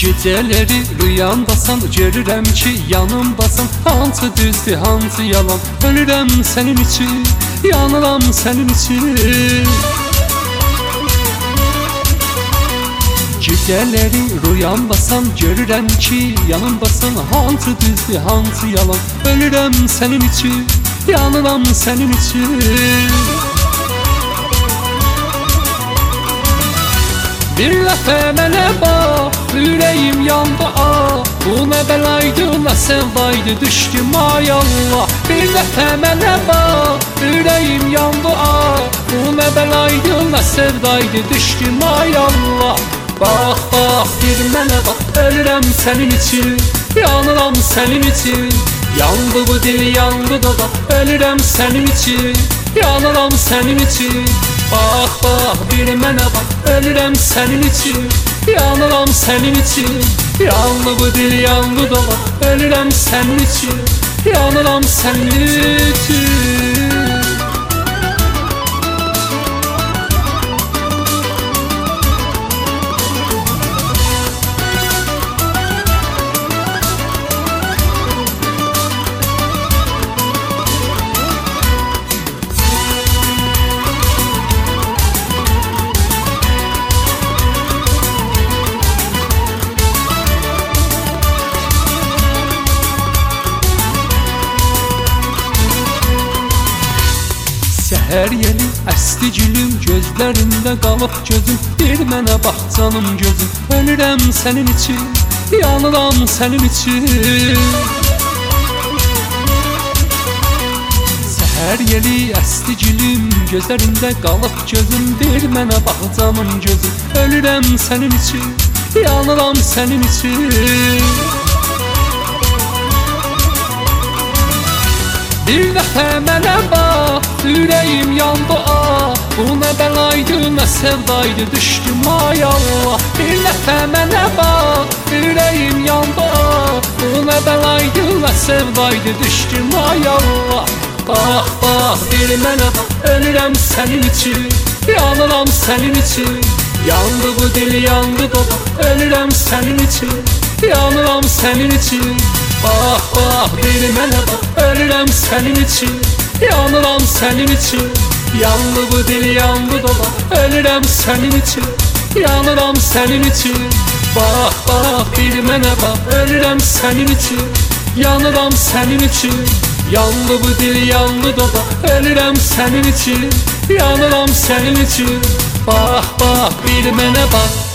Gecələri rüyamdasan, görürəm ki yanımdasan. Hansı düzdür, hansı yalan, ölürəm sənin için, yanıram sənin için. Gecələri rüyamdasan, görürəm ki yanımdasan. Hansı düzdür, hansı yalan, ölürəm sənin için, yanıram sənin için. Bir dəfə mənə bax, ürəyim yandı ah. Bu nə bəlaydı, nə sevdaydı, düşdüm ay Allah. Bir dəfə mənə bax, ürəyim yandı ah. Bu nə bəlaydı, nə sevdaydı, düşdüm ay Allah. Bax, bax, bir mənə bax, ölürəm sənin için, yanıram sənin için. Yandı bu dil, yandı doda, ölürəm sənin için, yanıram sənin için. Bax, bax, bir mənə bax, ölürəm sənin için, yanıram sənin için. Yandı bu dil, yandı dola, ölürəm sənin için, yanıram sənin için. Səhər yeli əsdi gülüm, gözlərində qalıb gözüm. Bir mənə bax canım gözüm, ölürəm sənin için, yanıram sənin için. Səhər yeli əsdi gülüm, gözlərində qalıb gözüm. Bir mənə bax canım gözüm, ölürəm sənin için, yanıram sənin için. Bir dəfə mənə bax, ürəyim yandı ah. Bu nə bəlaydı, nə sevdaydı, düşdüm ay Allah. Bir dəfə mənə bax, ürəyim yandı ah. Bu nə bəlaydı, nə sevdaydı, düşdüm ay Allah. Bax, bax, bir mənə bax, ölürəm sənin için, yanıram sənin için. Yandı bu dil, yandı doda, ölürəm sənin için, yanıram sənin için. Bax, bax, bir mənə bax, ölürəm sənin için, yanıram sənin için. Yandı bu dil, yandı dola, ölürəm sənin için, yanıram sənin için. Bax, bax, bir mənə bax, ölürəm sənin için, yanıram sənin için. Yandı bu dil, yandı dola, ölürəm sənin için, yanıram sənin için. Bax, bax, bir mənə bax.